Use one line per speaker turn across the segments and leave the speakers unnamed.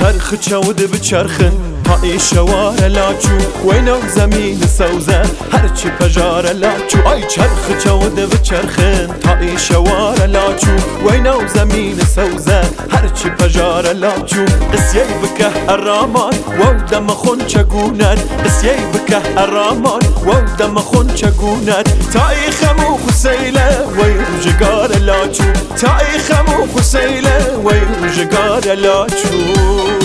چرخ چود بچرخن های شوار لاچو وینو زمین سوزه هرچی پجار لاچو آی چرخ چود بچرخن های شوار لاچو وینو زمین سوزه هرچی پجار لاچو قسیه بکه ارامان و دم خون چگوند قسیه بکه ارامان و دم خون چگوند تای خمو خسیله وی روزگار لاچو تای خمو خسیله وی روزگار لاچو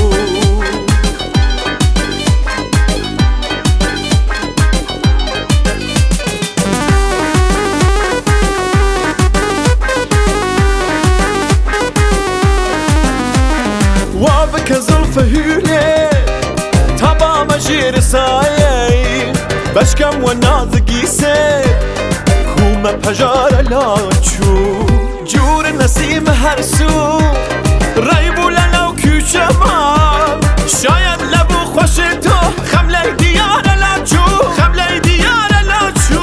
وابك زلف هيلي تبا مجير سايي بشكم ونازقي سير كوما بجار لاچو جور نسيم هرسو ريبو للو كوشمان شايد لبو خوشتو خملي ديار لاچو خملي ديار لاچو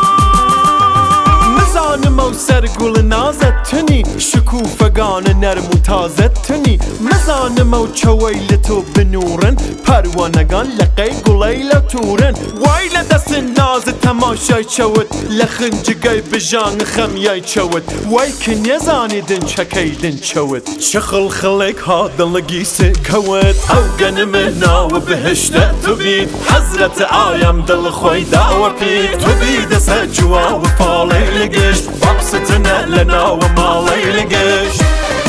مزانم و سرگل نازتنی شکوفگان نرم و تازتنی مزانم و چویلتو بنورن پروانگان لقی گلیل تورن ویل دست ناز تماشای چود لخنجگای بجان خمیای چود وی که نزانیدن چکیدن چود شخل خلیک ها دلگیسه کود او گنم ناو بهشته تو بید حضرت آیم دل خوی داو پید تو بید سجوا و فالی لگشت بابستنه لنا و مالی لگشت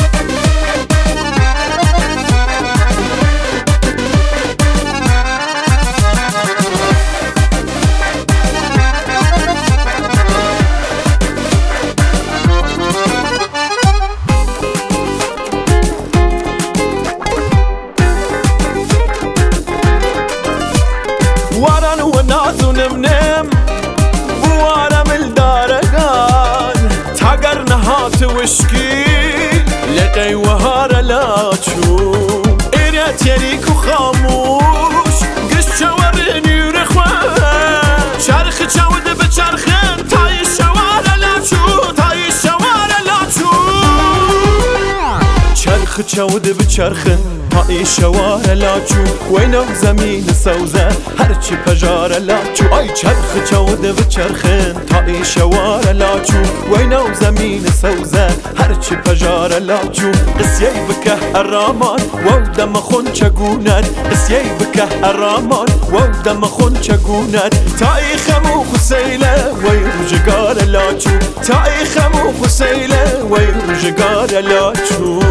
وارن و نازو نم وارم الدارگان تاگر نهات وشکی لقی و هار لاچو ایرت یریک و خاموش گشت چورنی و رخوان چرخ چود بچرخن تای شوار لاچو تای شوار لاچو چرخ چود بچرخن های شوار لاچو وینو زمین سوزه هرچی پجار لاچو آی چرخ چود بچرخن های شوار لاچو وینو زمین سوزه هرچی پجار لاچو قسیه بکه ارامان و دم خون چگوند قسیه بکه ارامان و دم خون چگوند تای خمو خسیله وی روزگار لاچو تای خمو خسیله وی روزگار لاچو